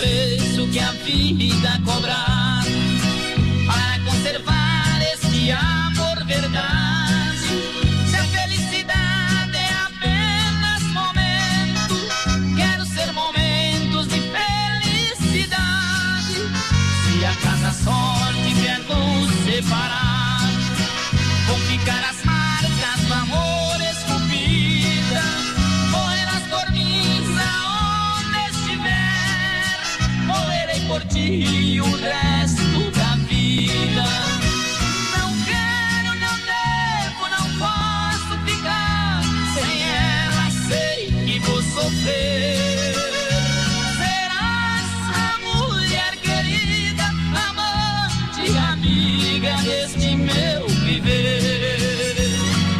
preço que a vida cobrar para conservar este amor verdade. Se a felicidade é apenas momento, quero ser momentos de felicidade. Se acaso a sorte vier nos separar, vão ficar as marcas do amor esculpida, morrer as dorminhas aonde estiver, morrerei por ti o resto da vida. Não quero, não devo, não posso ficar sem ela, sei que vou sofrer. Serás a mulher querida, amante, amiga deste meu viver.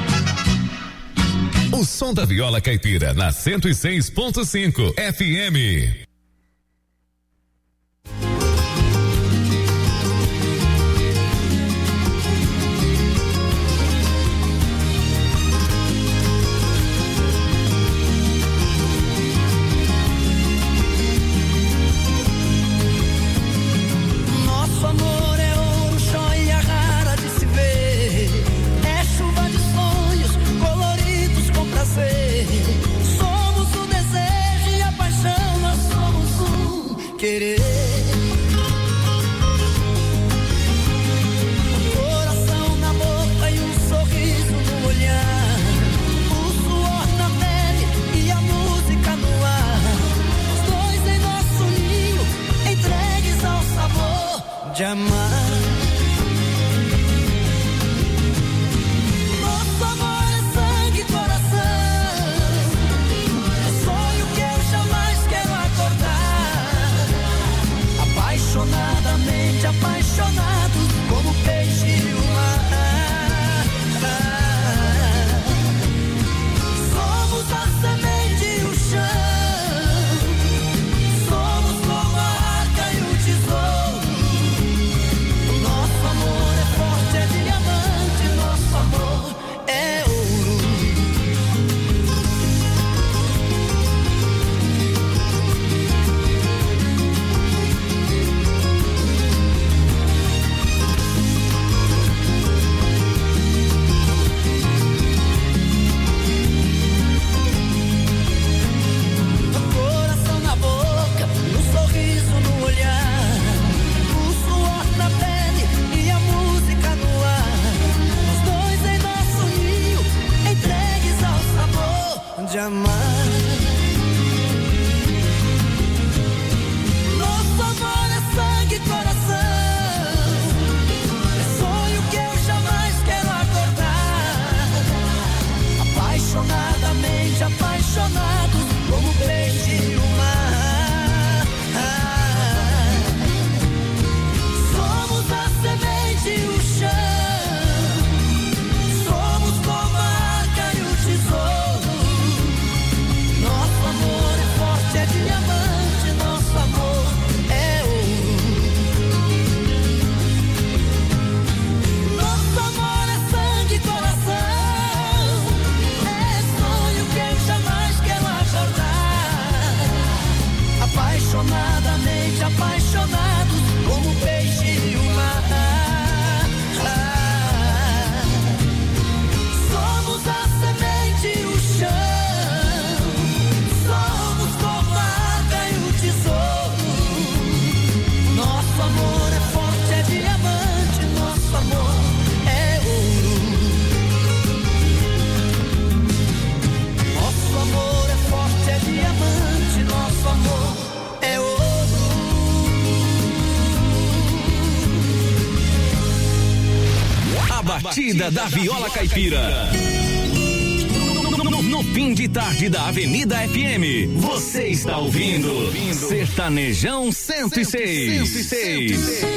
O som da viola caipira na 106.5 FM. Nosso amor é ouro, joia rara de se ver. É chuva de sonhos coloridos com prazer. Somos o desejo e a paixão, nós somos um querer. Um coração na boca e um sorriso no olhar. O suor na pele e a música no ar. Os dois em nosso ninho, entregues ao sabor de amar. Nosso amor é sangue e coração. É sonho que eu jamais quero acordar. Apaixonadamente apaixonados, como peixe e o mar. Somos a semente e o chão. Somos como a arca e o tesouro. Nosso amor é forte, é diamante, nosso amor é ouro. Um coração na boca, um sorriso no olhar. O suor na pele e a música no ar. Os dois em nosso ninho, entregues ao sabor de amar. Nosso amor é sangue e coração. É sonho que eu jamais quero acordar. Apaixonadamente apaixonados, como peixe e o mar. Somos a semente e o chão. Somos como a arca e o tesouro. Nosso amor é forte, é diamante, nosso amor é ouro. Nosso amor é sangue e coração. É sonho que eu jamais quero acordar. Apaixonadamente apaixonados, como peixe e o mar. Somos a semente e o chão. Somos como a arca e o tesouro. Nosso amor é forte, é diamante, nosso amor é ouro. Nosso amor é forte, é diamante, nosso amor é ouro. A batida da viola caipira. No fim de tarde da Avenida FM, você está ouvindo Sertanejão 106.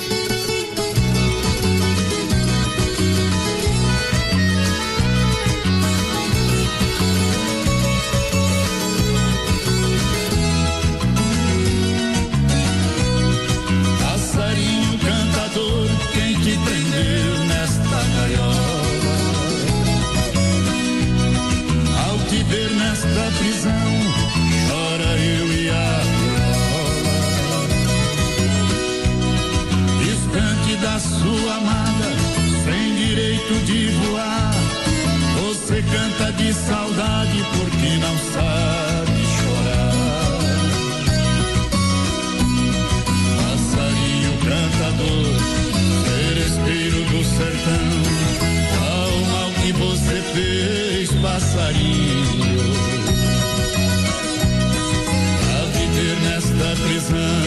Passarinho cantador, quem te prendeu nesta gaiola? Ao te ver nesta prisão, chora eu e a viola. sente saudade porque não sabe chorar. Passarinho cantador, seresteiro do sertão, ao mal que você fez, passarinho, a viver nesta prisão.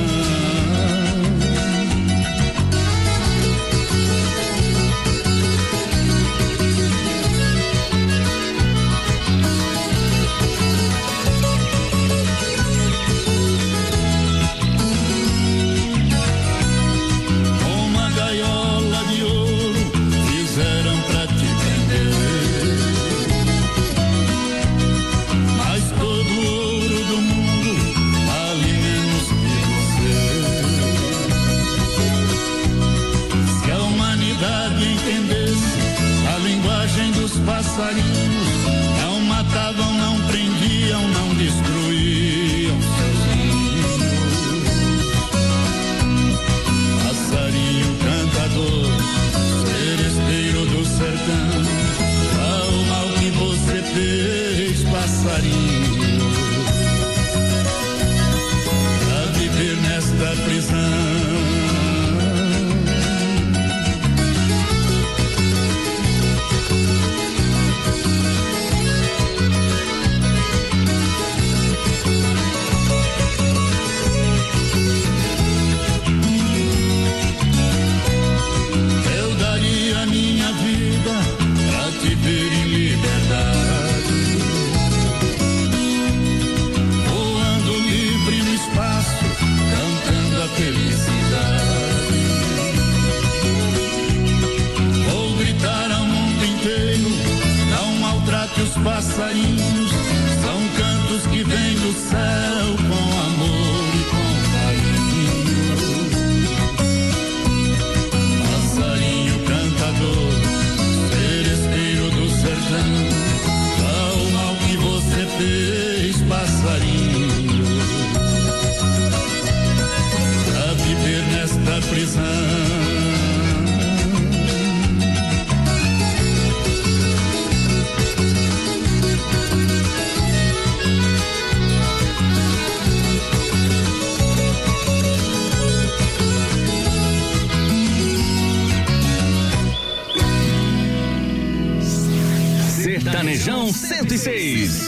Passarinhos não matavam, não prendiam, não destruíam seus ninhos. Passarinho cantador, seresteiro do sertão, ao mal que você fez, passarinho, a viver nesta prisão. Os passarinhos são cantos que vêm do céu com amor e com carinho. Passarinho cantador, seresteiro do sertão, ao mal que você fez, passarinho, pra viver nesta prisão. Sertanejão 106.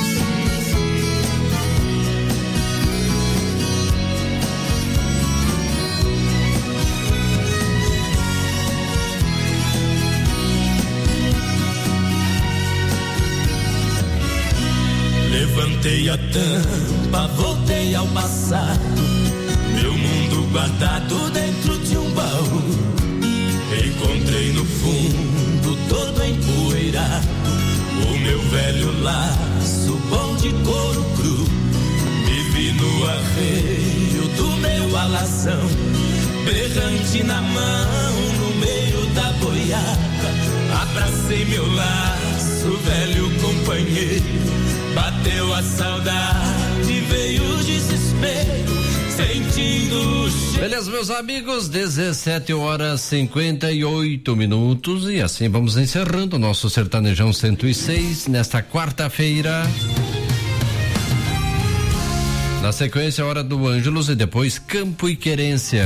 Levantei a tampa, voltei ao passado, meu mundo guardado dentro de um baú. Encontrei no fundo todo empoeirado o meu velho laço bom de couro cru. Me vi no arreio do meu alazão, berrante na mão no meio da boiada. Abracei meu laço, velho companheiro, bateu a saudade, veio o desespero, sentindo o cheiro. Beleza, meus amigos, 17h58 e assim vamos encerrando o nosso Sertanejão 106 nesta quarta-feira. Na sequência, hora do Ângelos e depois Campo e Querência.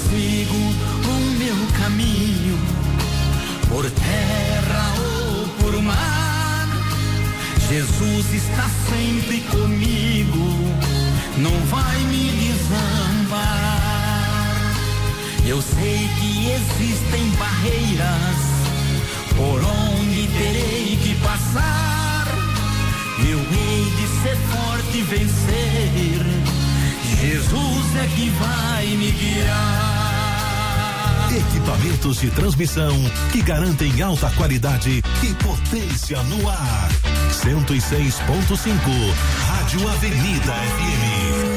sigo o meu caminho, por terra ou por mar, Jesus está sempre comigo, não vai me desamparar. Eu sei que existem barreiras por onde terei que passar, eu hei de ser forte e vencer, Jesus é que vai me guiar. Equipamentos de transmissão que garantem alta qualidade e potência no ar. 106.5, Rádio Avenida FM.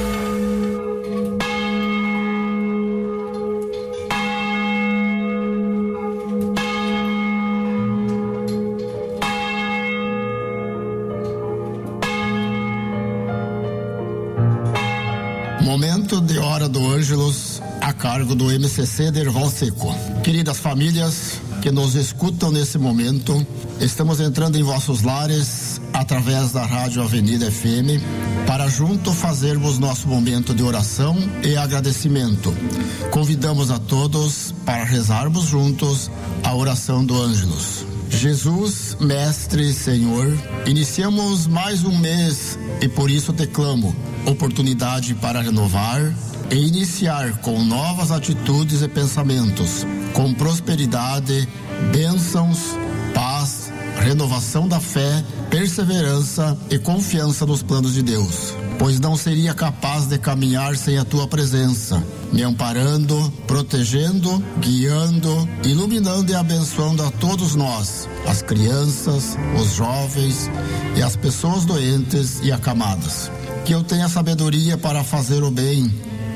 Momento de Hora do Ângelus, a cargo do MCC Derval Seco. Queridas famílias que nos escutam nesse momento, estamos entrando em vossos lares através da Rádio Avenida FM para junto fazermos nosso momento de oração e agradecimento. Convidamos a todos para rezarmos juntos a oração do Ângelus. Jesus, Mestre e Senhor, iniciamos mais um mês e por isso te clamo oportunidade para renovar e iniciar com novas atitudes e pensamentos, com prosperidade, bênçãos, paz, renovação da fé, perseverança e confiança nos planos de Deus. Pois não seria capaz de caminhar sem a tua presença, me amparando, protegendo, guiando, iluminando e abençoando a todos nós, as crianças, os jovens e as pessoas doentes e acamadas. Que eu tenha sabedoria para fazer o bem,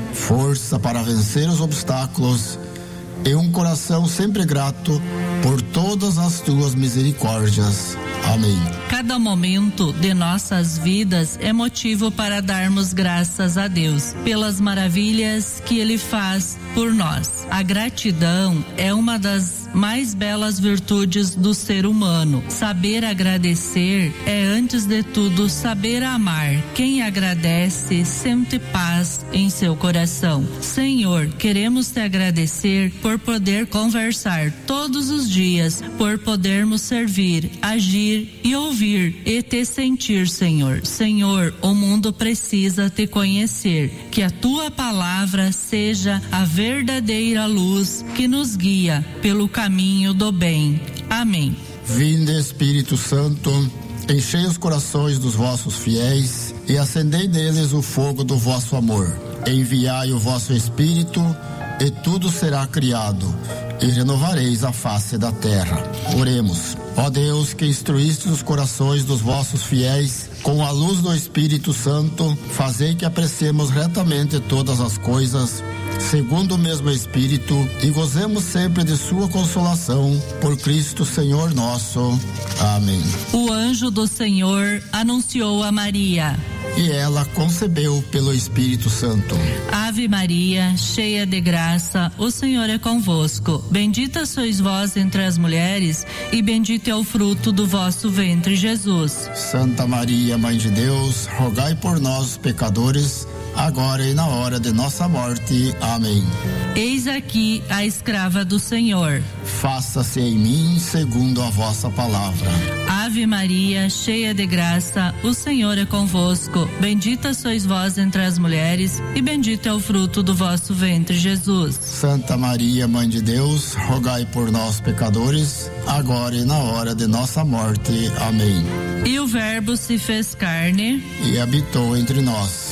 força para vencer os obstáculos e um coração sempre grato por todas as tuas misericórdias. Amém. Cada momento de nossas vidas é motivo para darmos graças a Deus pelas maravilhas que Ele faz por nós. A gratidão é uma das mais belas virtudes do ser humano. Saber agradecer é, antes de tudo, saber amar. Quem agradece sente paz em seu coração. Senhor, queremos te agradecer por poder conversar todos os dias, por podermos servir, agir e ouvir e te sentir, Senhor. Senhor, o mundo precisa te conhecer. Que a tua palavra seja a verdadeira luz que nos guia pelo caminho do bem. Amém. Vinde, Espírito Santo, enchei os corações dos vossos fiéis e acendei neles o fogo do vosso amor. Enviai o vosso Espírito e tudo será criado e renovareis a face da terra. Oremos. Ó Deus, que instruíste os corações dos vossos fiéis com a luz do Espírito Santo, fazei que apreciemos retamente todas as coisas, segundo o mesmo Espírito, e gozemos sempre de sua consolação, por Cristo Senhor nosso. Amém. O anjo do Senhor anunciou a Maria. E ela concebeu pelo Espírito Santo. Ave Maria, cheia de graça, o Senhor é convosco. Bendita sois vós entre as mulheres, e bendito é o fruto do vosso ventre, Jesus. Santa Maria, Mãe de Deus, rogai por nós, pecadores, agora e na hora de nossa morte. Amém. Eis aqui a escrava do Senhor. Faça-se em mim segundo a vossa palavra. Ave Maria, cheia de graça, o Senhor é convosco. Bendita sois vós entre as mulheres, e bendito é o fruto do vosso ventre, Jesus. Santa Maria, Mãe de Deus, rogai por nós, pecadores, agora e na hora de nossa morte. Amém. E o Verbo se fez carne e habitou entre nós.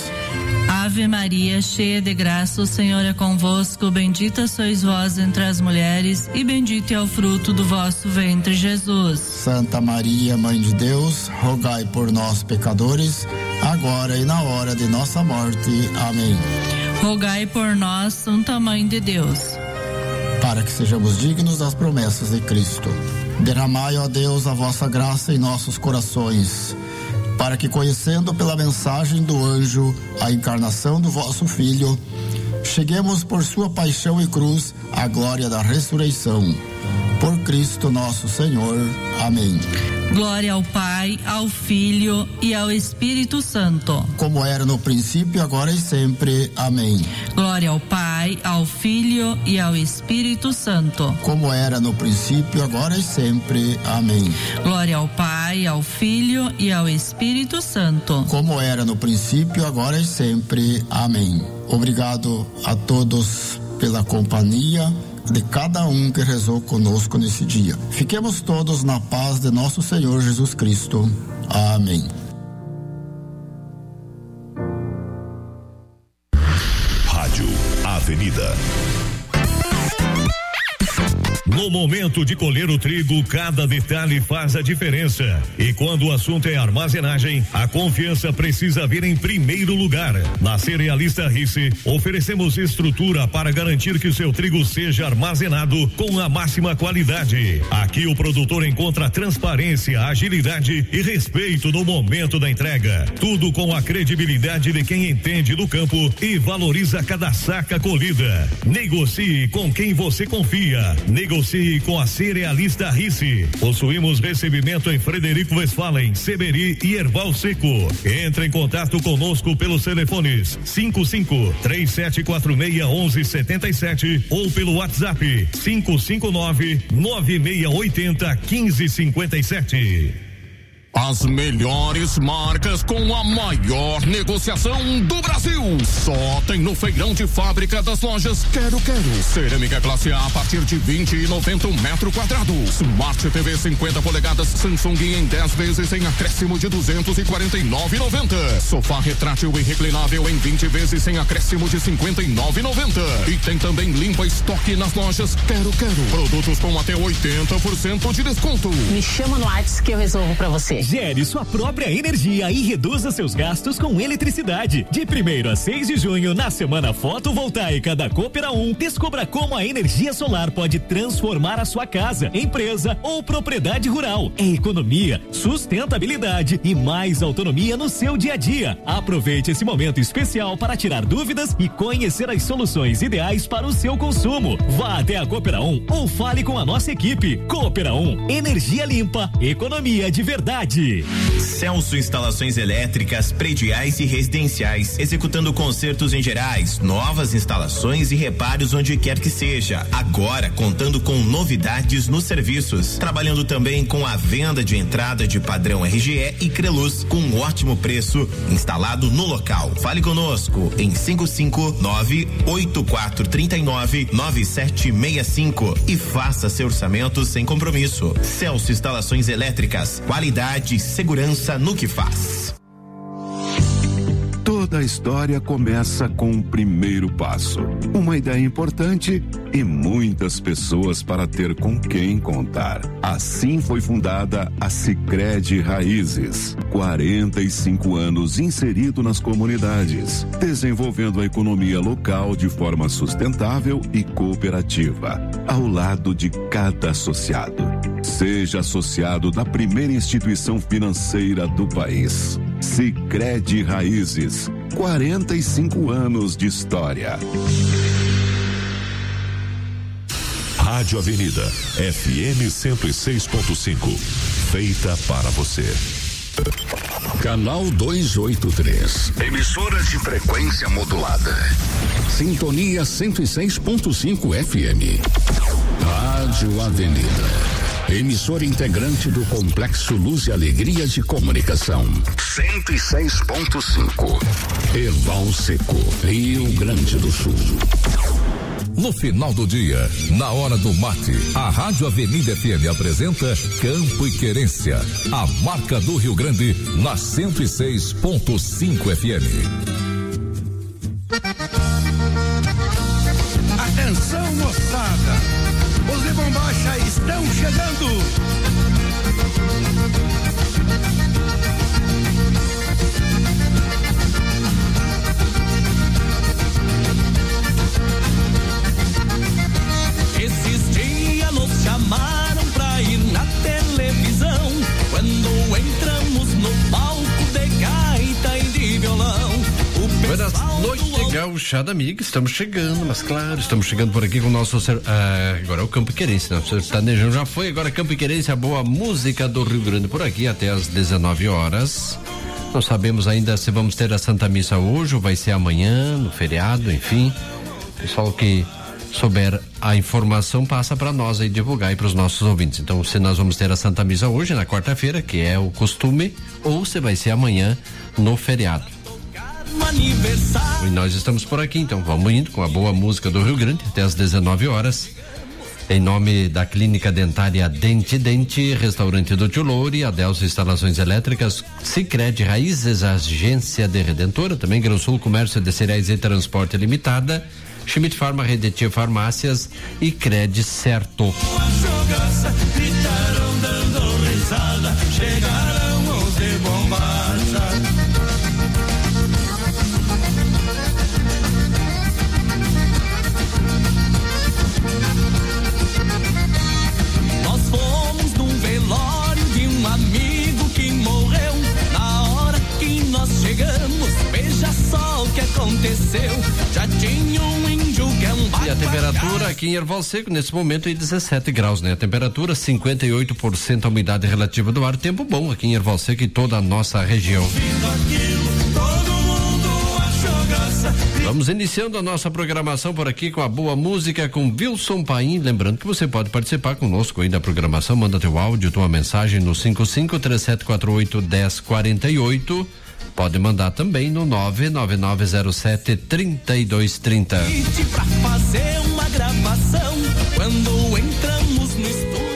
Ave Maria, cheia de graça, o Senhor é convosco. Bendita sois vós entre as mulheres, e bendito é o fruto do vosso ventre, Jesus. Santa Maria, Mãe de Deus, rogai por nós, pecadores, agora e na hora de nossa morte. Amém. Rogai por nós, Santa Mãe de Deus, para que sejamos dignos das promessas de Cristo. Derramai, ó Deus, a vossa graça em nossos corações, para que, conhecendo pela mensagem do anjo a encarnação do vosso Filho, cheguemos por sua paixão e cruz à glória da ressurreição. Por Cristo nosso Senhor. Amém. Glória ao Pai, ao Filho e ao Espírito Santo. Como era no princípio, agora e sempre. Amém. Glória ao Pai, ao Filho e ao Espírito Santo. Como era no princípio, agora e sempre. Amém. Glória ao Pai, ao Filho e ao Espírito Santo. Como era no princípio, agora e sempre. Amém. Obrigado a todos pela companhia de cada um que rezou conosco nesse dia. Fiquemos todos na paz de nosso Senhor Jesus Cristo. Amém. Rádio Avenida. No momento de colher o trigo, cada detalhe faz a diferença. E quando o assunto é armazenagem, a confiança precisa vir em primeiro lugar. Na Cerealista Rice, oferecemos estrutura para garantir que o seu trigo seja armazenado com a máxima qualidade. Aqui o produtor encontra transparência, agilidade e respeito no momento da entrega. Tudo com a credibilidade de quem entende do campo e valoriza cada saca colhida. Negocie com quem você confia. Negocie com a Cerealista Rice. Possuímos recebimento em Frederico Westphalen, Seberi e Erval Seco. Entre em contato conosco pelos telefones 55-3746-1177 ou pelo WhatsApp 559-9680-1557. As melhores marcas com a maior negociação do Brasil. Só tem no feirão de fábrica das lojas Quero. Cerâmica classe A partir de 20,90 metro quadrado. Smart TV 50 polegadas Samsung em 10 vezes em acréscimo de 249,90. Sofá retrátil e reclinável em 20 vezes sem acréscimo de 59,90. E tem também limpa estoque nas lojas Quero. Produtos com até 80% de desconto. Me chama no WhatsApp que eu resolvo pra você. Gere sua própria energia e reduza seus gastos com eletricidade. De 1º a 6 de junho, na Semana Fotovoltaica da Coopera 1, descubra como a energia solar pode transformar a sua casa, empresa ou propriedade rural. É economia, sustentabilidade e mais autonomia no seu dia a dia. Aproveite esse momento especial para tirar dúvidas e conhecer as soluções ideais para o seu consumo. Vá até a Coopera 1 ou fale com a nossa equipe. Coopera 1, energia limpa, economia de verdade. Celso Instalações Elétricas, Prediais e Residenciais, executando consertos em gerais, novas instalações e reparos onde quer que seja. Agora contando com novidades nos serviços, trabalhando também com a venda de entrada de padrão RGE e Creluz com um ótimo preço, instalado no local. Fale conosco em 559-8439-9765 e faça seu orçamento sem compromisso. Celso Instalações Elétricas, qualidade e segurança no que faz. Toda a história começa com um primeiro passo, uma ideia importante e muitas pessoas para ter com quem contar. Assim foi fundada a Sicredi Raízes. 45 anos inserido nas comunidades, desenvolvendo a economia local de forma sustentável e cooperativa, ao lado de cada associado. Seja associado da primeira instituição financeira do país. Sicredi Raízes, 45 anos de história. Rádio Avenida, FM 106.5, feita para você. Canal 283. Emissoras de frequência modulada. Sintonia 106.5 FM. Rádio Avenida. Emissora integrante do Complexo Luz e Alegria de Comunicação. 106.5. Erval Seco, Rio Grande do Sul. No final do dia, na hora do mate, a Rádio Avenida FM apresenta Campo e Querência, a marca do Rio Grande na 106.5 FM. Atenção, moçada, os de bombacha estão chegando. Esses dias nos chamaram pra ir na televisão, quando entramos no palco de gaita e de violão. Buenas noites, Gauchada amiga, estamos chegando, mas claro, estamos chegando por aqui com o nosso agora é o Campo Querense, né? O sertanejão já foi, agora Campo Querense, a boa música do Rio Grande por aqui até às 19 horas. Não sabemos ainda se vamos ter a Santa Missa hoje ou vai ser amanhã, no feriado, enfim. Pessoal que souber a informação passa para nós aí divulgar aí para os nossos ouvintes. Então, se nós vamos ter a Santa Missa hoje, na quarta-feira, que é o costume, ou se vai ser amanhã no feriado. E nós estamos por aqui, então vamos indo com a boa música do Rio Grande até às 19 horas. Em nome da Clínica Dentária Dente Dente, Restaurante do Tio Loure, Adelso Instalações Elétricas, Sicredi Raízes, Agência de Redentora, também Grão Sul Comércio de Cereais e Transporte Limitada, Schmidt Farma, Redetia Farmácias e Cred Certo. Gritaram dando risada, chegaram os de bombacha. Nós fomos num velório de um amigo que morreu. Na hora que nós chegamos, veja só o que aconteceu. Já tinha um índio que é um E a temperatura aqui em Erval Seco, nesse momento, é 17 graus, né? A temperatura, 58% a umidade relativa do ar. Tempo bom aqui em Erval Seco e toda a nossa região. Vamos iniciando a nossa programação por aqui com a boa música com Wilson Paim. Lembrando que você pode participar conosco aí da programação. Manda teu áudio, tua mensagem no 5537481048. Pode mandar também no 99907-3230. pra fazer uma gravação quando entramos no estúdio.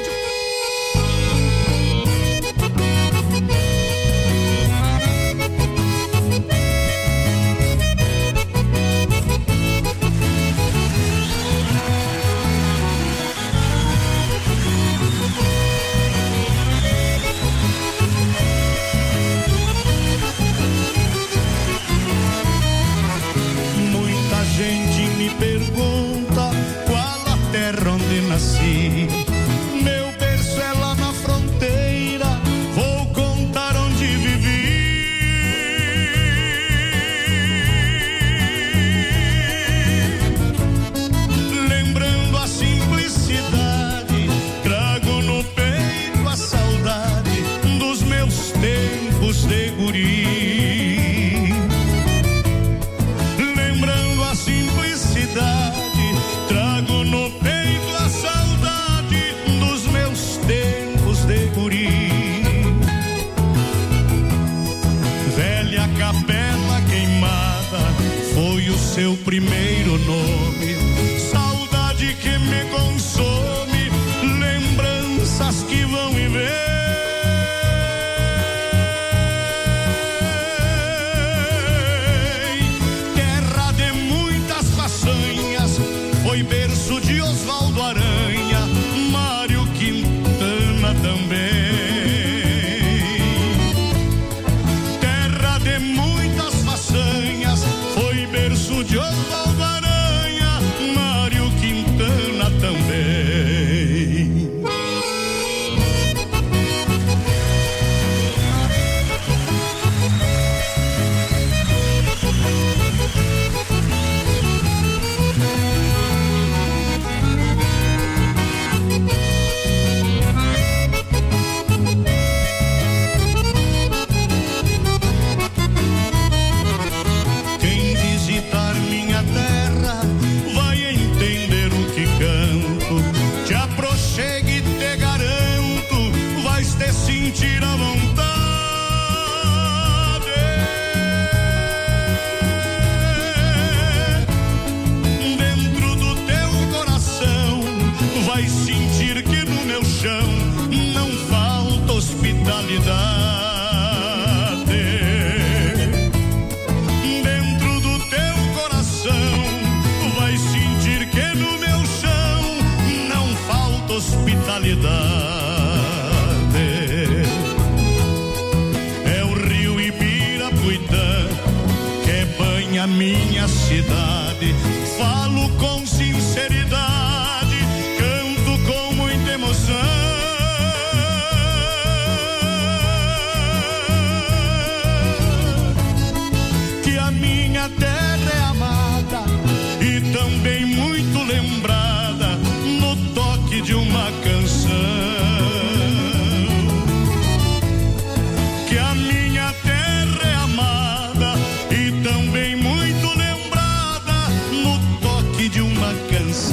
Pergunta qual a terra onde nasci. Meu berço é lá na fronteira, vou contar onde vivi. Lembrando a simplicidade, trago no peito a saudade dos meus tempos de guri. Trago no peito a saudade dos meus tempos de guri. Velha capela queimada foi o seu primeiro nome. Saudade que me consome, lembranças que vão e vêm. Foi berço de Osvaldo Aranha, Mário Quintana também. Terra de muitas façanhas, foi berço de Osvaldo Aranha, toque de uma canção, que a minha terra é amada e também muito lembrada no toque de uma canção.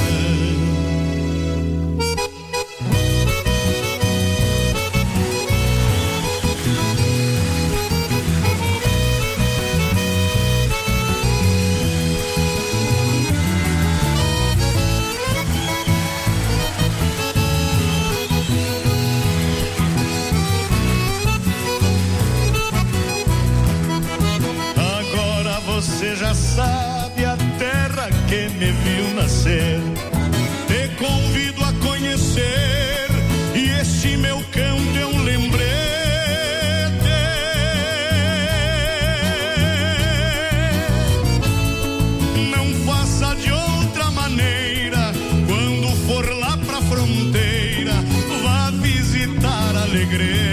Você já sabe a terra que me viu nascer. Te convido a conhecer, e este meu canto é um lembrete. Não faça de outra maneira, quando for lá pra fronteira, vá visitar Alegrete.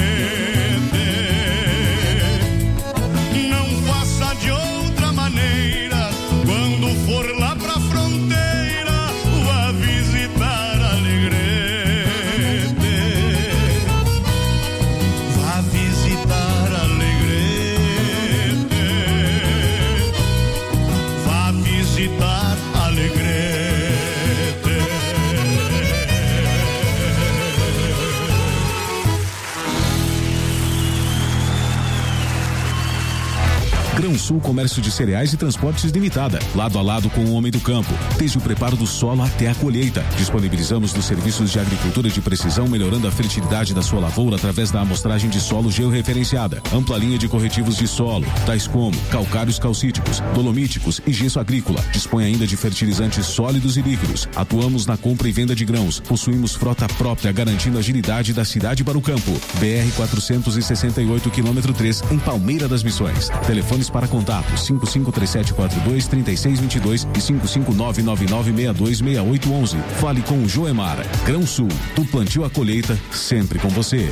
Quando for lá pra fronteira, vá visitar Alegrete. Vá visitar Alegrete. Vá visitar Alegrete. Grão-Sul Comércio de Cereais e Transportes Limitada, lado a lado com o homem do campo, desde o preparo do solo até a colheita. Disponibilizamos nos serviços de agricultura de precisão, melhorando a fertilidade da sua lavoura através da amostragem de solo georreferenciada, ampla linha de corretivos de solo, tais como calcários calcíticos, dolomíticos e gesso agrícola. Dispõe ainda de fertilizantes sólidos e líquidos. Atuamos na compra e venda de grãos. Possuímos frota própria, garantindo a agilidade da cidade para o campo. BR 468 km 3, em Palmeira das Missões. Telefones para contato 5537423622 e 55999626811. Fale com o Joemar. Grão-Sul, do plantio à colheita, sempre com você.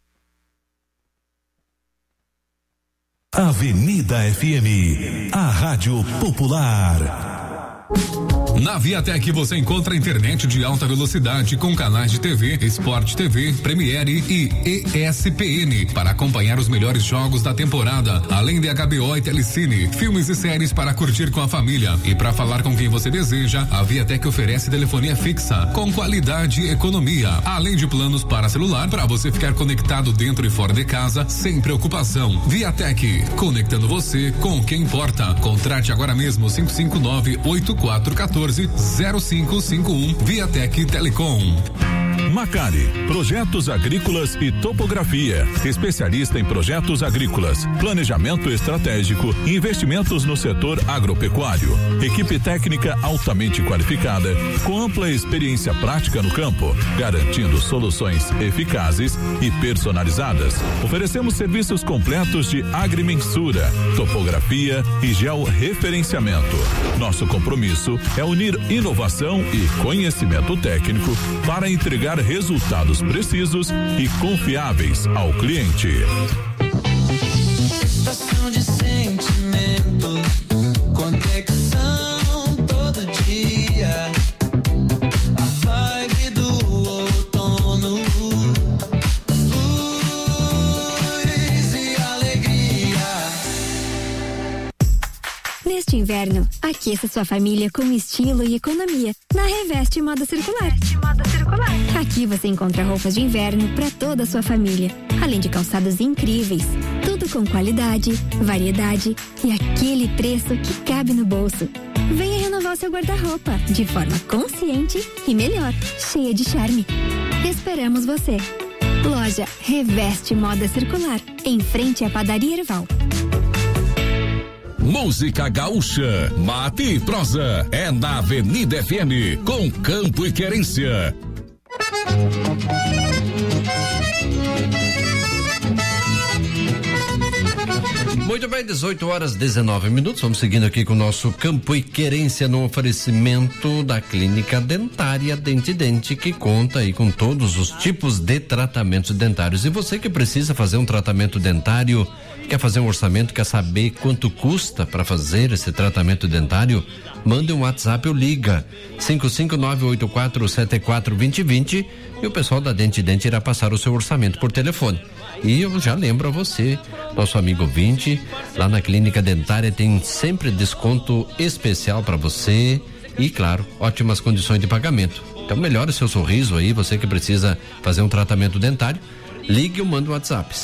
Avenida FM, a Rádio Popular. Na Viatec você encontra internet de alta velocidade com canais de TV, Sport TV, Premiere e ESPN para acompanhar os melhores jogos da temporada, além de HBO e Telecine, filmes e séries para curtir com a família. E para falar com quem você deseja, a Viatec oferece telefonia fixa com qualidade e economia, além de planos para celular para você ficar conectado dentro e fora de casa sem preocupação. Viatec, conectando você com quem importa. Contrate agora mesmo 559-8414-0551 Viatec Telecom. Macari, projetos agrícolas e topografia, especialista em projetos agrícolas, planejamento estratégico e investimentos no setor agropecuário. Equipe técnica altamente qualificada, com ampla experiência prática no campo, garantindo soluções eficazes e personalizadas. Oferecemos serviços completos de agrimensura, topografia e georreferenciamento. Nosso compromisso é unir inovação e conhecimento técnico para entregar resultados precisos e confiáveis ao cliente. Estação de sentimento, conexão todo dia. A vibe do outono, luz e alegria. Neste inverno, aqueça sua família com estilo e economia na Reveste Moda Circular. Aqui você encontra roupas de inverno para toda a sua família, além de calçados incríveis. Tudo com qualidade, variedade e aquele preço que cabe no bolso. Venha renovar seu guarda-roupa de forma consciente e melhor, cheia de charme. Esperamos você. Loja Reveste Moda Circular, em frente à Padaria Erval. Música gaúcha, mate e prosa, é na Avenida FM, com Campo e Querência. Muito bem, 18h19. Vamos seguindo aqui com o nosso Campo e Querência no oferecimento da Clínica Dentária Dente, que conta aí com todos os tipos de tratamentos dentários. E você que precisa fazer um tratamento dentário, quer fazer um orçamento, quer saber quanto custa para fazer esse tratamento dentário, mande um WhatsApp ou liga 55984742020 e o pessoal da Dente irá passar o seu orçamento por telefone. E eu já lembro a você, nosso amigo ouvinte, lá na Clínica Dentária tem sempre desconto especial para você e, claro, ótimas condições de pagamento. Então melhore seu sorriso aí, você que precisa fazer um tratamento dentário, ligue ou manda o WhatsApp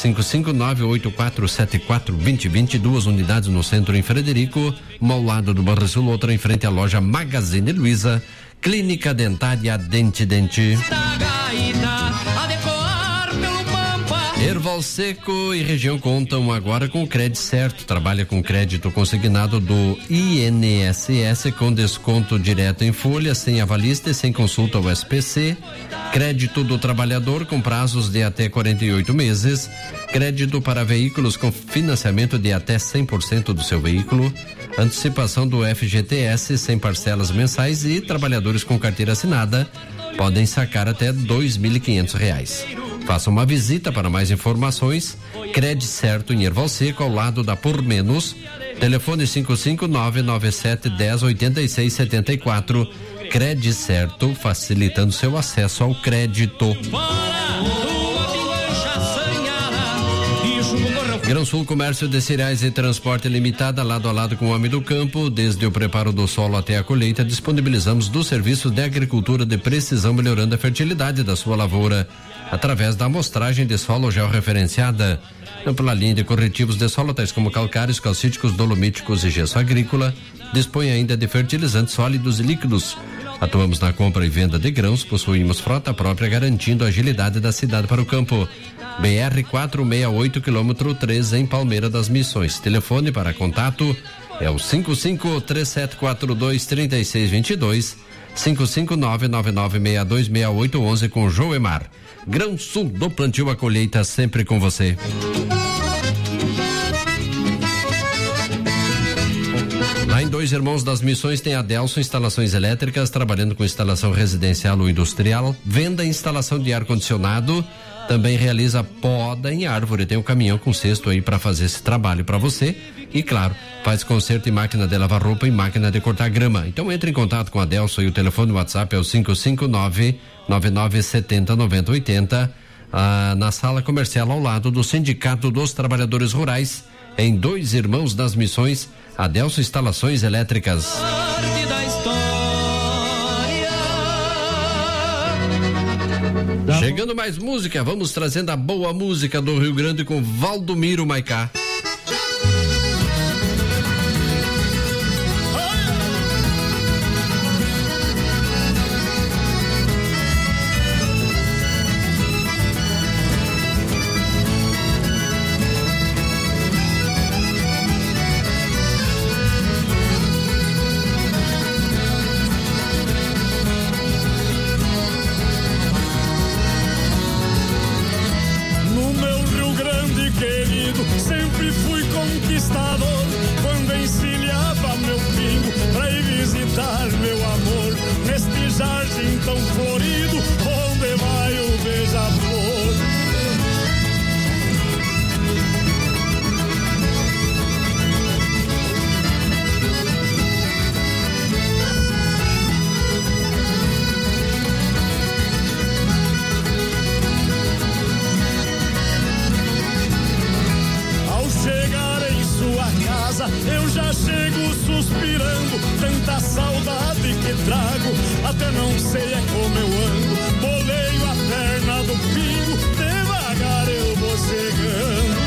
55984742020, 2 unidades no centro em Frederico, uma ao lado do Banrisul, outra em frente à loja Magazine Luiza. Clínica Dentária Dente. Erval Seco e região contam agora com o Crédito Certo. Trabalha com crédito consignado do INSS com desconto direto em folha, sem avalista e sem consulta ao SPC. Crédito do trabalhador com prazos de até 48 meses. Crédito para veículos com financiamento de até 100% do seu veículo. Antecipação do FGTS sem parcelas mensais e trabalhadores com carteira assinada podem sacar até R$2.500. Faça uma visita para mais informações. Crédito Certo em Erval Seco, ao lado da Por Menos. Telefone 55997108674. Crédito Certo, facilitando seu acesso ao crédito. Grão Sul Comércio de Cereais e Transporte Limitada, lado a lado com o Homem do Campo. Desde o preparo do solo até a colheita, disponibilizamos dos serviços de agricultura de precisão, melhorando a fertilidade da sua lavoura através da amostragem de solo georreferenciada. Pela linha de corretivos de solo, tais como calcários, calcíticos, dolomíticos e gesso agrícola. Dispõe ainda de fertilizantes sólidos e líquidos. Atuamos na compra e venda de grãos, possuímos frota própria, garantindo a agilidade da cidade para o campo. BR 468, quilômetro 3, em Palmeira das Missões. Telefone para contato é o 5537423622, 55999626811 com Joemar. Grão Sul, do plantio à colheita, sempre com você. Lá em Dois Irmãos das Missões tem a Delson Instalações Elétricas, trabalhando com instalação residencial ou industrial, venda e instalação de ar-condicionado, também realiza poda em árvore, tem um caminhão com cesto aí para fazer esse trabalho para você e, claro, faz conserto em máquina de lavar roupa e máquina de cortar grama. Então entre em contato com a Delson e o telefone do WhatsApp é o 559-9970-9080, na sala comercial ao lado do Sindicato dos Trabalhadores Rurais, em Dois Irmãos das Missões, a Delson Instalações Elétricas. Chegando mais música, vamos trazendo a boa música do Rio Grande com Valdomiro Maicá. Eu já chego suspirando, tanta saudade que trago, até não sei é como eu ando, boleio a perna do pingo, devagar eu vou chegando.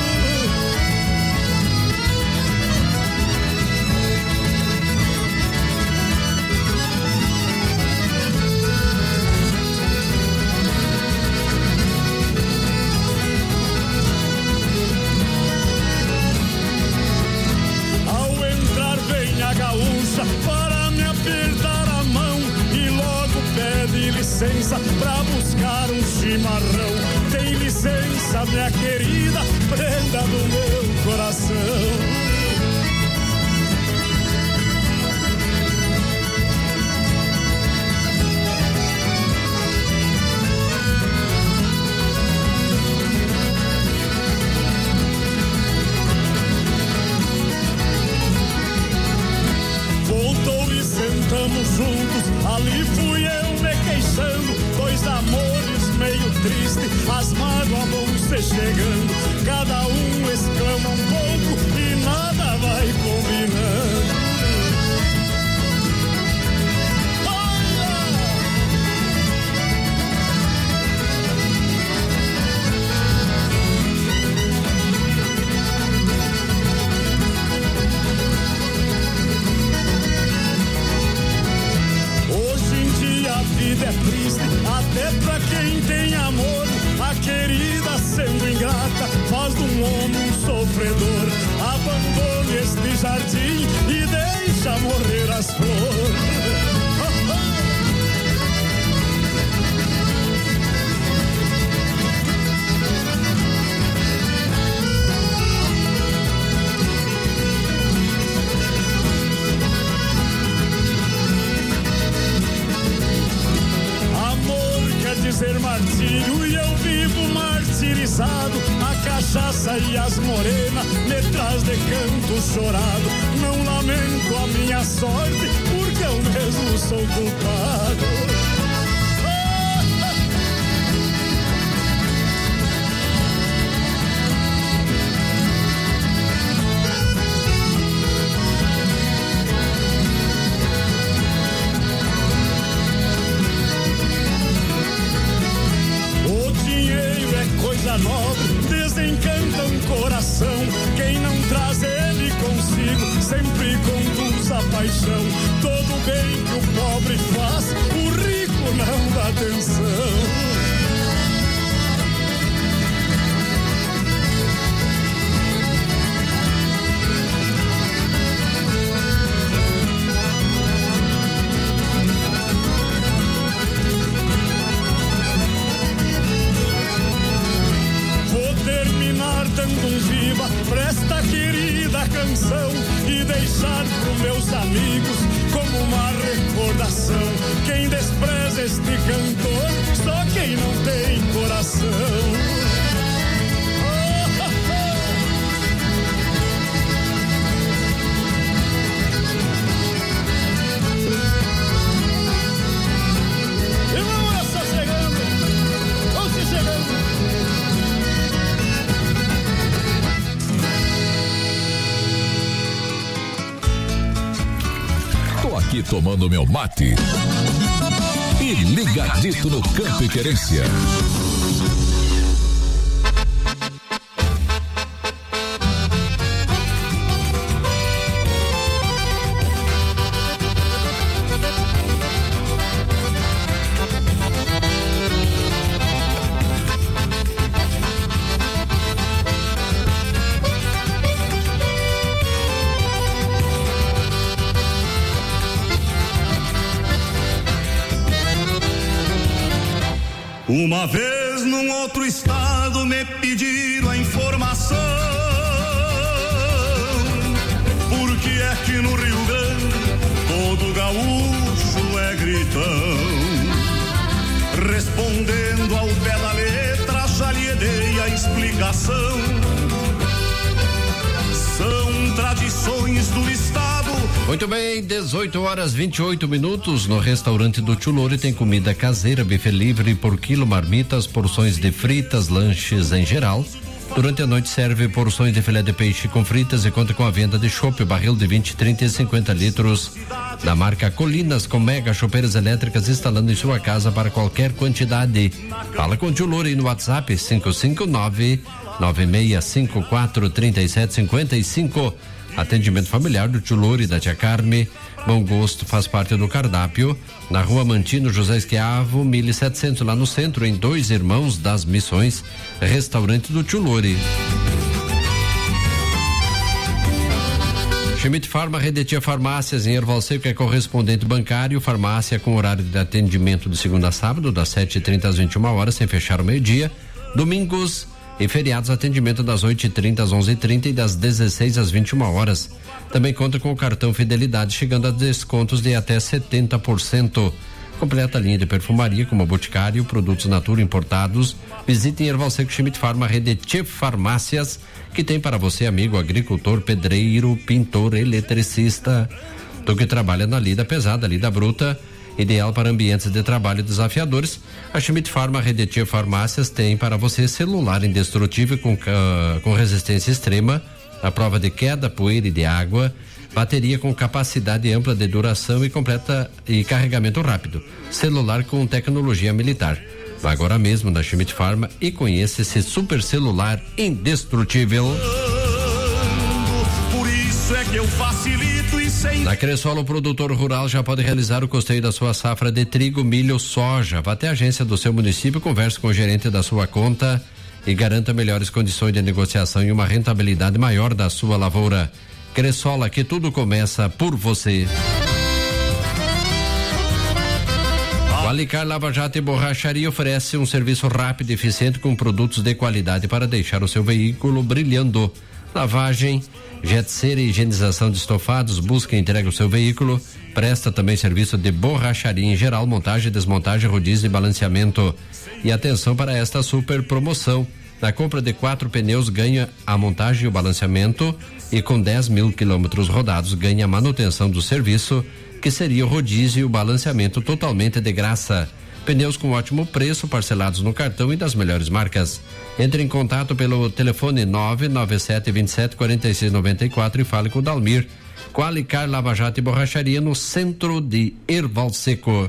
Para me apertar a mão e logo pede licença pra buscar um chimarrão. Tem licença, minha querida, prenda do meu coração. juntos, ali fui eu me queixando. Dois amores meio triste, as mágoas vão se chegando. Cada um exclama um pouco e nada vai combinando. A vida é triste, até pra quem tem amor. A querida sendo ingrata faz de um homem um sofredor. Abandone este jardim e deixa morrer as flores. Dizer martírio e eu vivo martirizado. A cachaça e as morenas me traz de canto chorado. Não lamento a minha sorte, porque eu mesmo sou culpado. Coisa nobre, desencanta um coração. Quem não traz ele consigo, sempre conduz a paixão. Todo bem que o pobre faz, o rico não dá atenção. Dando um viva pra esta querida canção e deixar pros meus amigos como uma recordação. Quem despreza este cantor, só quem não tem coração. E vamos só chegando, vamos se chegando. Aqui tomando meu mate e ligadito no Campo e Querência. Uma vez num outro estado me pediram a informação. Por que é que no Rio Grande todo gaúcho é gritão? Respondendo ao pé da letra já lhe dei a explicação. São tradições do estado. Muito bem, 18h28 no restaurante do Tchulori tem comida caseira, buffet livre por quilo, marmitas, porções de fritas, lanches em geral. Durante a noite serve porções de filé de peixe com fritas e conta com a venda de chopp, barril de 20, 30 e 50 litros da marca Colinas, com mega chopeiras elétricas instalando em sua casa para qualquer quantidade. Fala com o Tchulori no WhatsApp 559-9654-3755. Atendimento familiar do Tchulori e da tia Carme. Bom gosto faz parte do cardápio. Na rua Mantino José Esquiavo, 1700, lá no centro, em Dois Irmãos das Missões. Restaurante do Tchulori. Schmidt Farma, Redetia Farmácias em Erval Seco, é correspondente bancário. Farmácia com horário de atendimento de segunda a sábado, das 7h30 às 21h, sem fechar o meio-dia. Domingos e feriados, atendimento das 8h30 às 11h30 e das 16 às 21h. Também conta com o cartão Fidelidade, chegando a descontos de até 70%. Completa a linha de perfumaria, como Boticário, produtos Natura importados. Visite em Erval Seco Schmidt Farma, Redetia Farmácias, que tem para você, amigo agricultor, pedreiro, pintor, eletricista. do que trabalha na lida pesada, lida bruta, ideal para ambientes de trabalho desafiadores. A Schmidt Pharma Redetia Farmácias tem para você celular indestrutível com resistência extrema, à prova de queda, poeira e de água, bateria com capacidade ampla de duração e completa e carregamento rápido, celular com tecnologia militar. Vá agora mesmo na Schmidt Pharma e conheça esse super celular indestrutível. Por isso é que eu facilito e sem. Na Cressol, o produtor rural já pode realizar o custeio da sua safra de trigo, milho, soja. Vá até a agência do seu município, converse com o gerente da sua conta e garanta melhores condições de negociação e uma rentabilidade maior da sua lavoura. Cressol, aqui tudo começa por você. O Alicar Lava Jato e Borracharia oferece um serviço rápido e eficiente com produtos de qualidade para deixar o seu veículo brilhando. Lavagem, jet cera e higienização de estofados, busca e entrega o seu veículo. Presta também serviço de borracharia em geral, montagem, desmontagem, rodízio e balanceamento. E atenção para esta super promoção. Na compra de 4 pneus ganha a montagem e o balanceamento e com 10 mil quilômetros rodados ganha a manutenção do serviço, que seria o rodízio e o balanceamento totalmente de graça. Pneus com ótimo preço, parcelados no cartão e das melhores marcas. Entre em contato pelo telefone 997274694 e fale com o Dalmir. Qualicar Lava Jato e Borracharia no centro de Erval Seco.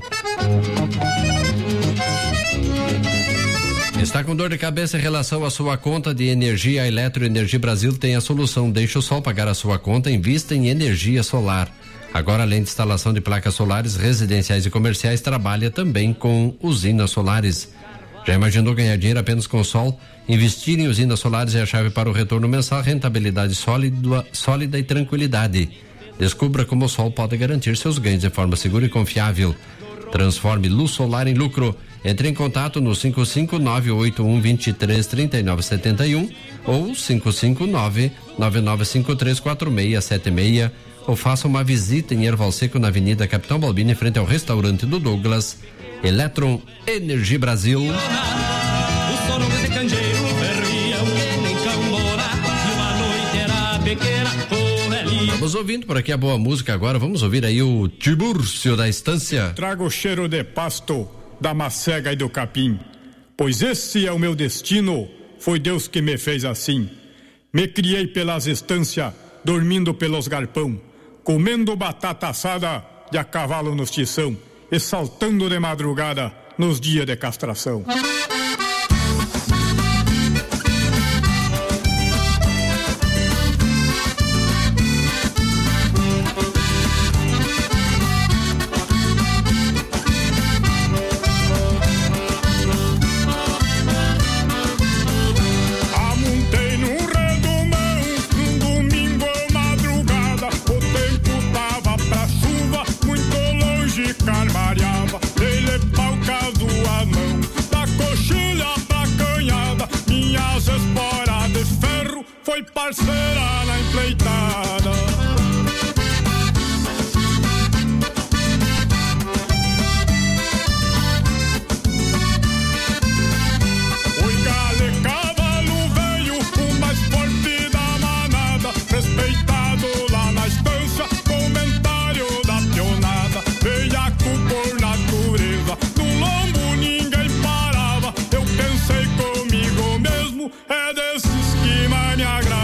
Está com dor de cabeça em relação à sua conta de energia? A Eletroenergia Brasil tem a solução. Deixa o sol pagar a sua conta, invista em energia solar. Agora, além de instalação de placas solares residenciais e comerciais, trabalha também com usinas solares. Já imaginou ganhar dinheiro apenas com o sol? Investir em usinas solares é a chave para o retorno mensal, rentabilidade sólida e tranquilidade. Descubra como o sol pode garantir seus ganhos de forma segura e confiável. Transforme luz solar em lucro. Entre em contato no 55981233971 ou 55999534676 ou faça uma visita em Erval Seco na Avenida Capitão Balbino, em frente ao restaurante do Douglas. Eletron Energia Brasil. Vamos ouvindo por aqui a boa música agora. Vamos ouvir aí o Tibúrcio da Estância. Trago o cheiro de pasto da macega e do capim, pois esse é o meu destino. Foi Deus que me fez assim. Me criei pelas estâncias, dormindo pelos galpão, comendo batata assada de a cavalo no tição e saltando de madrugada nos dias de castração. Foi parceira na empleitada. Oi, gale, cavalo veio, o mais forte da manada, respeitado lá na estância, comentário da pionada, veiaco por natureza, no lombo ninguém parava, eu pensei comigo mesmo, é desses que mais me agrada.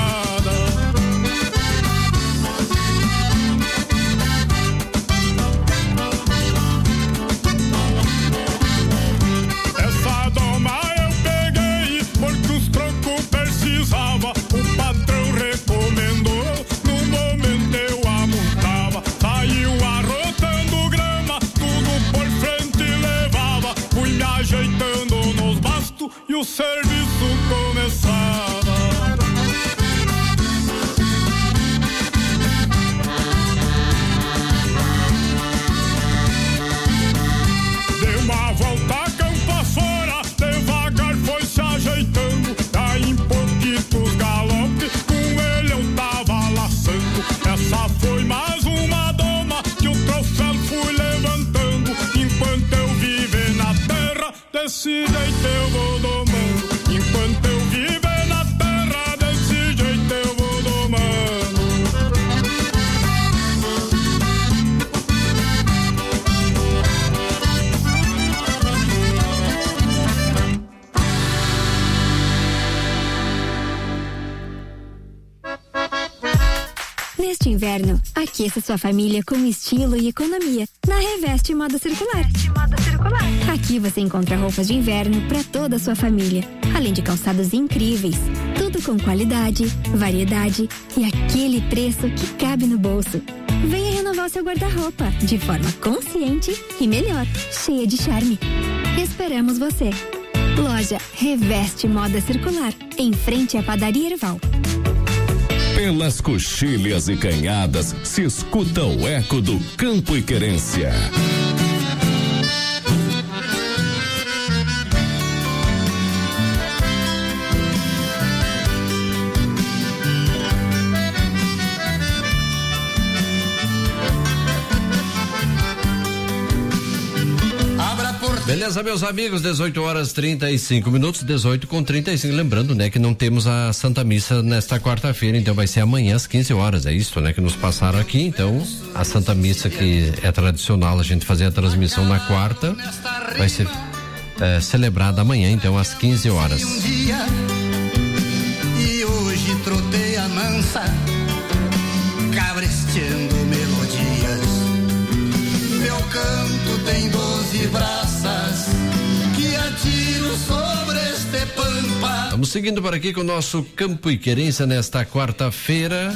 Essa doma eu peguei porque os troncos precisava, o patrão recomendou, no momento eu amontava, saiu arrotando grama, tudo por frente levava, fui me ajeitando nos bastos e o serviço começava. Deu uma volta campo afora, devagar foi se ajeitando, aí em pouquitos galopes, com ele eu tava laçando. Essa foi mais uma doma que o troféu fui levantando, enquanto eu viver na terra, desse jeito eu vou domando. Enquanto eu viver na terra, desse jeito eu vou domando. inverno. Aqueça sua família com estilo e economia na Reveste Moda Circular. Aqui você encontra roupas de inverno para toda a sua família, além de calçados incríveis. Tudo com qualidade, variedade e aquele preço que cabe no bolso. Venha renovar seu guarda-roupa de forma consciente e melhor, cheia de charme. Esperamos você. Loja Reveste Moda Circular, em frente à Padaria Erval. Pelas coxilhas e canhadas se escuta o eco do Campo e Querência. Beleza, meus amigos, 18h35, 18h35. Lembrando, né, que não temos a Santa Missa nesta quarta-feira, então vai ser amanhã às 15h, é isso, né, que nos passaram aqui. Então, a Santa Missa, que é tradicional a gente fazer a transmissão na quarta, vai ser celebrada amanhã, então, às 15h. E hoje trotei a mansa, cabresteando melodias. Meu canto tem 12 braças que atiro sobre este pampa. Vamos seguindo por aqui com o nosso Campo e Querência nesta quarta-feira.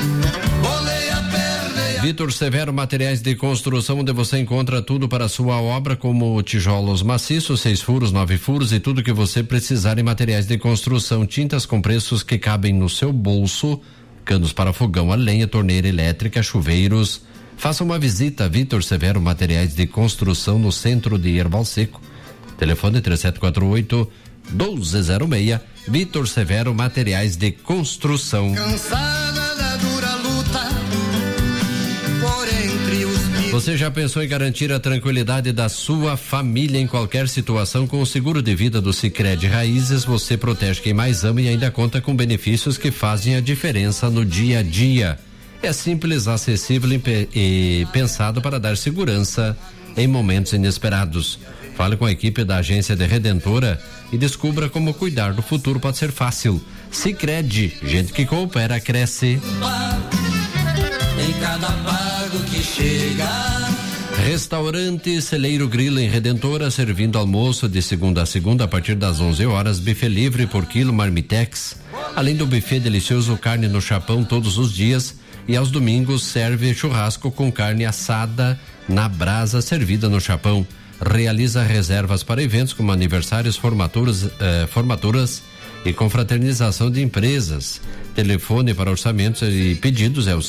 Vitor Severo Materiais de Construção, onde você encontra tudo para a sua obra, como tijolos maciços, 6 furos, 9 furos e tudo que você precisar em materiais de construção. Tintas com preços que cabem no seu bolso, canos para fogão a lenha, torneira elétrica, chuveiros. Faça uma visita a Vitor Severo Materiais de Construção no centro de Erval Seco. Telefone 3748-1206. Vitor Severo Materiais de Construção. Cansada da dura luta por entre os... Você já pensou em garantir a tranquilidade da sua família em qualquer situação? Com o seguro de vida do Sicredi Raízes, você protege quem mais ama e ainda conta com benefícios que fazem a diferença no dia a dia. É simples, acessível e pensado para dar segurança em momentos inesperados. Fale com a equipe da agência de Redentora e descubra como cuidar do futuro pode ser fácil. Sicredi, gente que coopera, cresce. Em cada pago que chega. Restaurante Celeiro Grilo em Redentora, servindo almoço de segunda a segunda a partir das 11h, buffet livre por quilo Marmitex. Além do buffet delicioso, carne no chapão todos os dias. E aos domingos serve churrasco com carne assada na brasa, servida no chapão. Realiza reservas para eventos como aniversários, formaturas e confraternização de empresas. Telefone para orçamentos e pedidos é o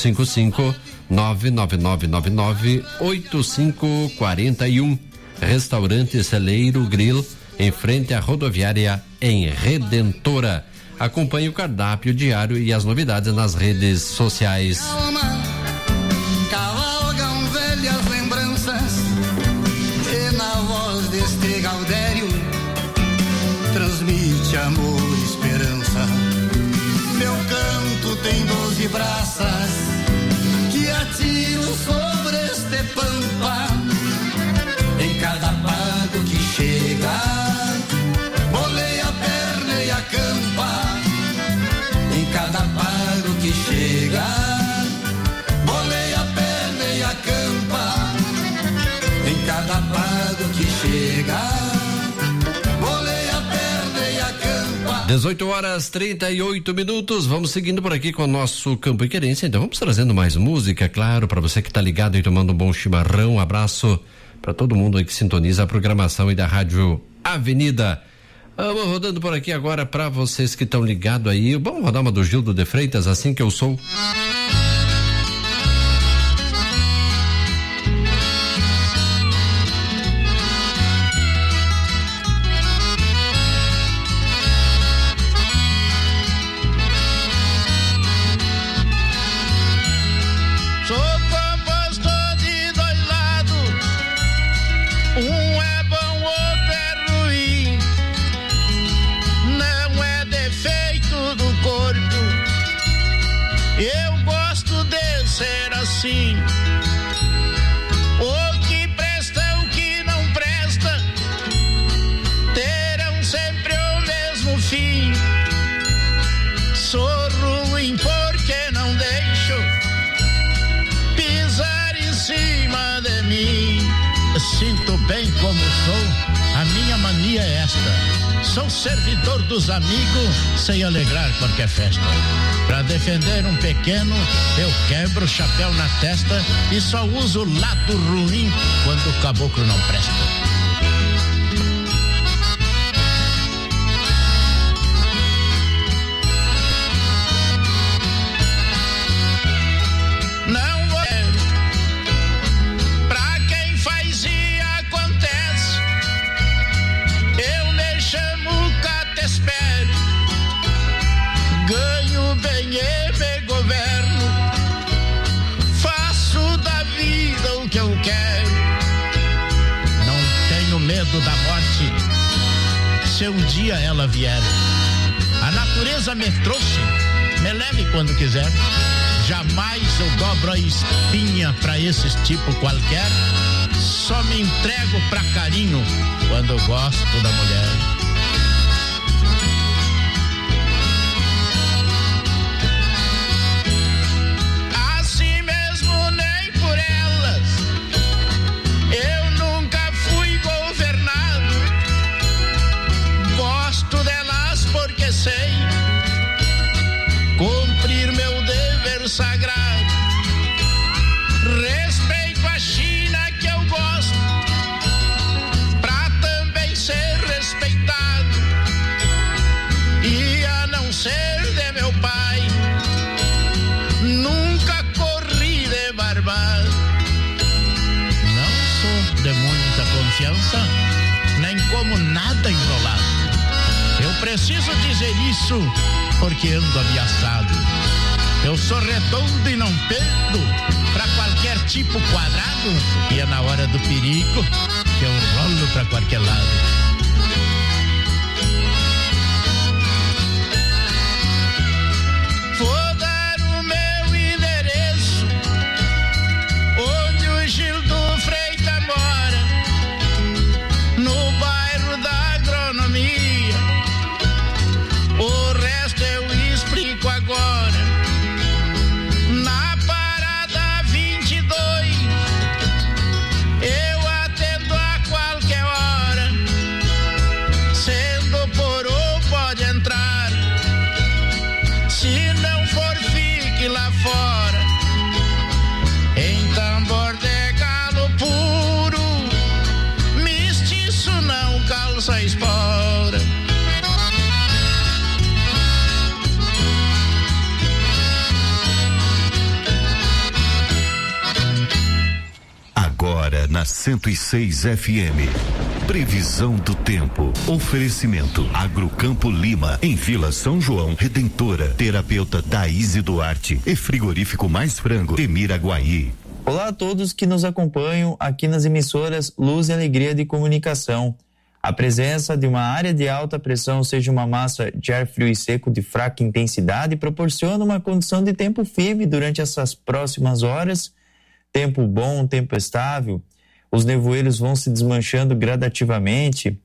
55-99999-8541. Restaurante Celeiro Grill, em frente à rodoviária em Redentora. Acompanhe o cardápio diário e as novidades nas redes sociais. Cavalgam velhas lembranças e na voz deste Gaudério transmite amor e esperança. Meu canto tem 12 braças que atiro sobre este pampa. Em cada pago que chega, bolei a perna e a campa. Em cada pago que chega, bolei a perna e a campa. Em cada pago que chega, bolei a perna e a campa. 18h38. Vamos seguindo por aqui com o nosso Campo e Querência. Então vamos trazendo mais música, claro, para você que tá ligado e tomando um bom chimarrão. Um abraço para todo mundo aí que sintoniza a programação e da Rádio Avenida. Vamos rodando por aqui agora para vocês que estão ligados aí. Vamos rodar uma do Gildo de Freitas, Assim Que Eu Sou. Sou composto de dois lados, um é bom, outro é ruim. Não é defeito do corpo, eu gosto de ser assim. O que presta, o que não presta, terão sempre o mesmo fim. Sou ruim porque não deixo bem como sou, a minha mania é esta. Sou servidor dos amigos, sei alegrar qualquer festa. Pra defender um pequeno, eu quebro o chapéu na testa e só uso o lado ruim quando o caboclo não presta. Da morte, se um dia ela vier, a natureza me trouxe, me leve quando quiser. Jamais eu dobro a espinha pra esses tipo qualquer. Só me entrego pra carinho quando eu gosto da mulher. Assim mesmo, nem por elas eu nunca fui governado. Gosto delas porque sei cumprir meu dever sagrado. Respeito a China que eu gosto, pra também ser respeitado. E a não ser de meu pai, nunca corri de barbado. Não sou de muita confiança, nem como nada enrolado. Eu preciso dizer isso porque ando ameaçado. Eu sou redondo e não perdo pra qualquer tipo quadrado. E é na hora do perigo que eu rolo pra qualquer lado. Vou dar o meu endereço onde o Gildo Freitas mora, no bairro da Agronomia. O resto eu explico agora. Na parada 22 eu atendo a qualquer hora. Sendo por ou pode entrar. Se não for, fique lá fora. Em tambor de galo puro, mestiço não calça espora. Agora na 106 FM. Previsão do tempo. Oferecimento Agrocampo Lima, em Vila São João, Redentora, terapeuta Thaís Duarte e frigorífico Mais Frango, Temiraguaí. Olá a todos que nos acompanham aqui nas emissoras Luz e Alegria de Comunicação. A presença de uma área de alta pressão, seja uma massa de ar frio e seco de fraca intensidade, proporciona uma condição de tempo firme durante essas próximas horas. Tempo bom, tempo estável, os nevoeiros vão se desmanchando gradativamente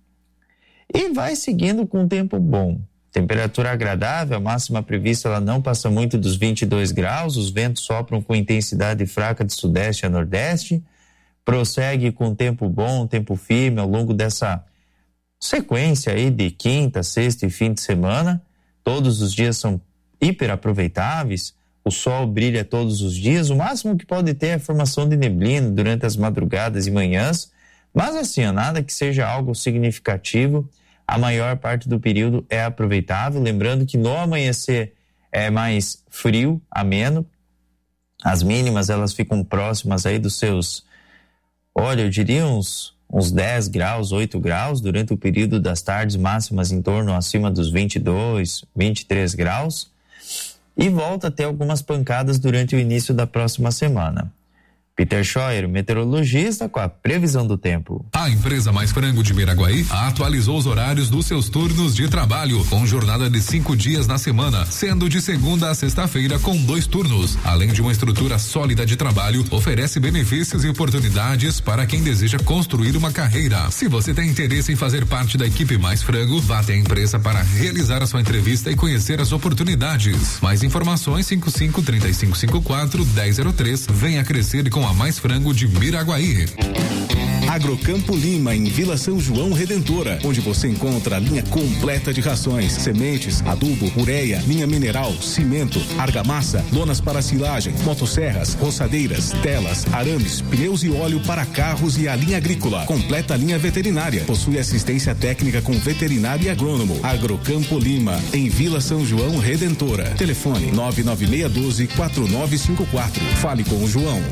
e vai seguindo com tempo bom. Temperatura agradável, a máxima prevista ela não passa muito dos 22 graus, os ventos sopram com intensidade fraca de sudeste a nordeste, prossegue com tempo bom, tempo firme ao longo dessa sequência aí de quinta, sexta e fim de semana. Todos os dias são hiper aproveitáveis. O sol brilha todos os dias, o máximo que pode ter é a formação de neblina durante as madrugadas e manhãs, mas assim, nada que seja algo significativo, a maior parte do período é aproveitável, lembrando que no amanhecer é mais frio, ameno, as mínimas elas ficam próximas aí dos seus, olha, eu diria uns 10 graus, 8 graus, durante o período das tardes máximas em torno acima dos 22, 23 graus, e volta a ter algumas pancadas durante o início da próxima semana. Peter Scheuer, meteorologista, com a previsão do tempo. A empresa Mais Frango de Miraguaí atualizou os horários dos seus turnos de trabalho, com jornada de 5 dias na semana, sendo de segunda a sexta-feira com 2 turnos. Além de uma estrutura sólida de trabalho, oferece benefícios e oportunidades para quem deseja construir uma carreira. Se você tem interesse em fazer parte da equipe Mais Frango, vá até a empresa para realizar a sua entrevista e conhecer as oportunidades. Mais informações 55-3554-1003. Venha crescer com com a Mais Frango de Miraguaí. Agrocampo Lima, em Vila São João Redentora, onde você encontra a linha completa de rações, sementes, adubo, ureia, linha mineral, cimento, argamassa, lonas para silagem, motosserras, roçadeiras, telas, arames, pneus e óleo para carros e a linha agrícola. Completa a linha veterinária. Possui assistência técnica com veterinário e agrônomo. Agrocampo Lima, em Vila São João Redentora. Telefone 99612-4954. Fale com o João.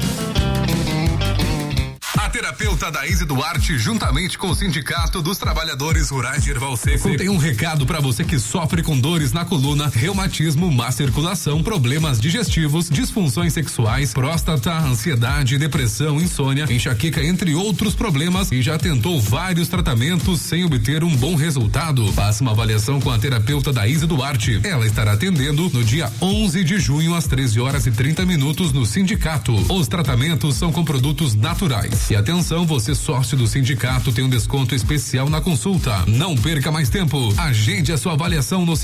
A terapeuta Daíse Duarte, juntamente com o Sindicato dos Trabalhadores Rurais de Erval Seco, tem um recado para você que sofre com dores na coluna, reumatismo, má circulação, problemas digestivos, disfunções sexuais, próstata, ansiedade, depressão, insônia, enxaqueca, entre outros problemas, e já tentou vários tratamentos sem obter um bom resultado. Faça uma avaliação com a terapeuta Daíse Duarte. Ela estará atendendo no dia 11 de junho às 13h30 no Sindicato. Os tratamentos são com produtos naturais. E atenção, você sócio do sindicato tem um desconto especial na consulta. Não perca mais tempo. Agende a sua avaliação no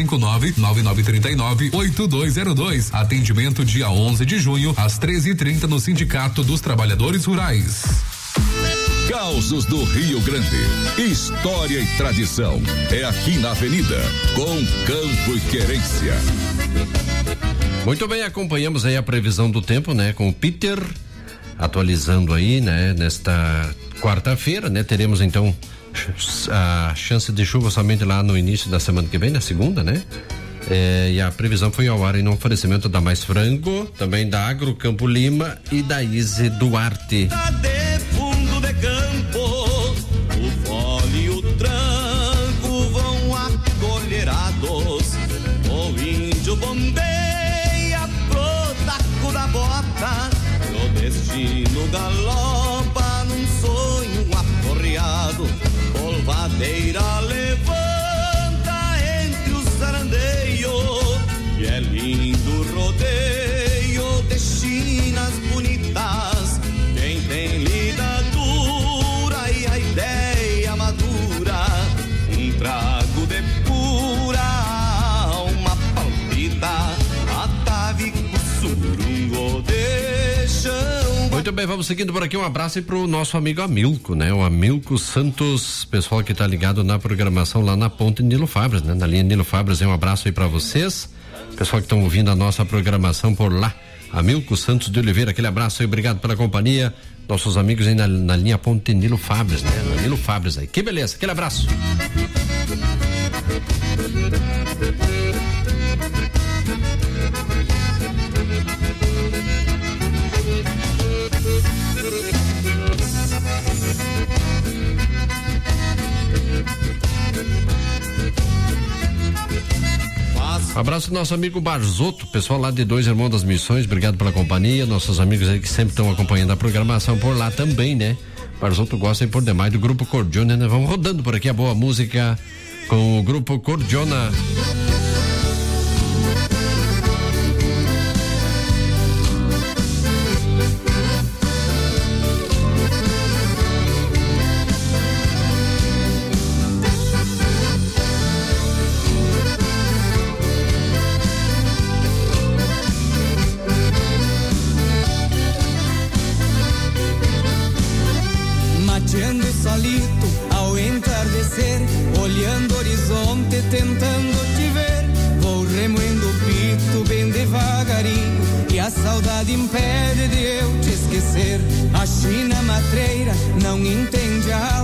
559-9939-8202. Atendimento dia 11 de junho às 13h30 no Sindicato dos Trabalhadores Rurais. Causos do Rio Grande. História e tradição. É aqui na Avenida, com Campo e Querência. Muito bem, acompanhamos aí a previsão do tempo, né? Com o Peter, atualizando aí, né? Nesta quarta-feira, né? Teremos então a chance de chuva somente lá no início da semana que vem, na segunda, né? E a previsão foi ao ar em um oferecimento da Mais Frango, também da Agrocampo Lima e da Daíse Duarte. De fundo de campo, o fole e o tranco vão acolherados. O índio bombeia pro taco da bota. O destino galopa num sonho aporreado. Polvadeira levanta entre os zarandeios. E é lindo rodeio de chinas bonitas. Quem tem lidadura e a ideia madura, um trago de pura alma palpita. Atavico surungo de chão. Muito bem, vamos seguindo por aqui. Um abraço aí pro nosso amigo Amilco, né? O Amilco Santos, pessoal que tá ligado na programação lá na Ponte Nilo Fabras, né? Na linha Nilo Fabras, um abraço aí pra vocês, pessoal que estão ouvindo a nossa programação por lá. Amilco Santos de Oliveira, aquele abraço aí, obrigado pela companhia. Nossos amigos aí na linha Ponte Nilo Fabras, né? Na Nilo Fabras aí, que beleza, aquele abraço. Abraço do nosso amigo Barzotto, pessoal lá de Dois Irmãos das Missões, obrigado pela companhia, nossos amigos aí que sempre estão acompanhando a programação por lá também, né? Barzotto gosta aí por demais do Grupo Cordiona, né? Vamos rodando por aqui a boa música com o Grupo Cordiona. Olhando o horizonte, tentando te ver, vou remoendo o pito bem devagarinho, e a saudade impede de eu te esquecer. A China matreira não entende a